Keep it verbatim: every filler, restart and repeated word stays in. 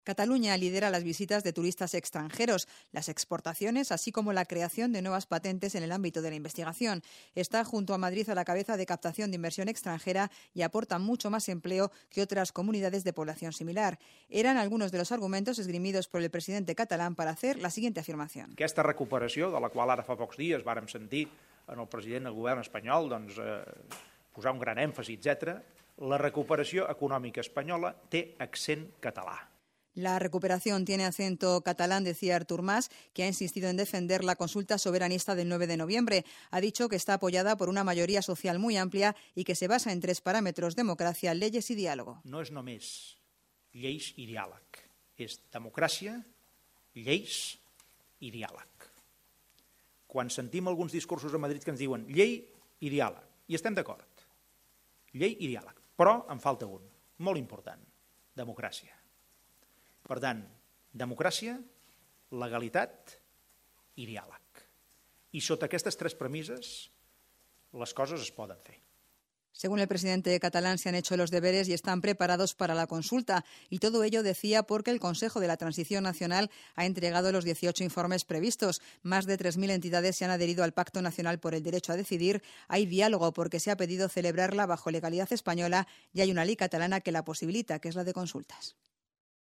Cataluña lidera las visitas de turistas extranjeros, las exportaciones, así como la creación de nuevas patentes en el ámbito de la investigación. Está junto a Madrid a la cabeza de captación de inversión extranjera y aporta mucho más empleo que otras comunidades de población similar. Eran algunos de los argumentos esgrimidos por el presidente catalán para hacer la siguiente afirmación. Aquesta recuperació, de la qual ara fa pocs dies vàrem sentir en el president del govern espanyol doncs, eh, posar un gran èmfasi, etcètera, la recuperació econòmica espanyola té accent català. La recuperación tiene acento catalán, decía Artur Mas, que ha insistido en defender la consulta soberanista del nueve de noviembre. Ha dicho que está apoyada por una mayoría social muy amplia y que se basa en tres parámetros: democracia, leyes y diálogo. No és només lleis i diàleg, és democràcia, lleis i diàleg. Quan sentim alguns discursos a Madrid que ens diuen llei i diàleg, i estem d'acord, llei i diàleg, però en falta un, molt important, democràcia. Per tant, democràcia, legalitat i diàleg. I sota aquestes tres premisses, les coses es poden fer. Según el presidente catalán, se han hecho los deberes y están preparados para la consulta. Y todo ello, decía, porque el Consejo de la Transición Nacional ha entregado los dieciocho informes previstos. Más de tres mil entidades se han adherido al Pacto Nacional por el Derecho a Decidir. Hay diálogo porque se ha pedido celebrarla bajo legalidad española y hay una ley catalana que la posibilita, que es la de consultas.